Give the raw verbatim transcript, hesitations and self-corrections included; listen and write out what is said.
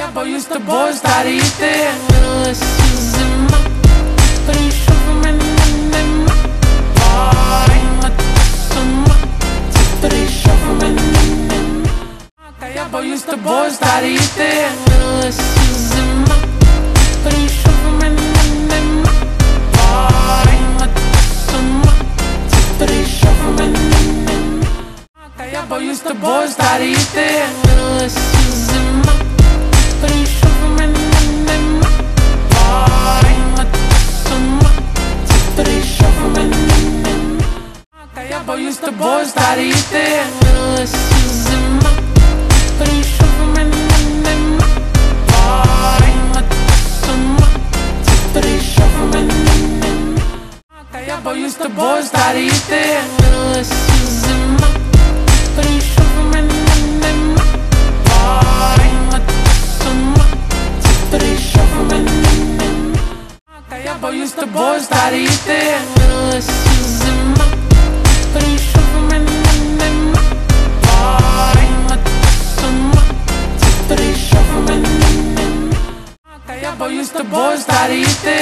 boy used to boys that eat there. Little Suzima, but you should remember. Ay, matasama, but you should remember. Kaya boy used to boys that eat there. Little Suzima, but you should remember. Ay, matasama, but you should remember. Kaya boy used to boys that eat there. Little Suzima, but you should remember. Ay, matasama, but you should remember. Kaya boy used to boys that eat there. Little Suzima, but you should remember. Ay, matasama, but you should remember. Kaya boy used to boys that eat there. Little Suzima, but you should remember. Ay, matasama, but you should remember. Kaya boy used to boys that eat there. Little Suzima, but you should remember. Ay, matasama, but you should remember. Kaya boy used to boys that eat there.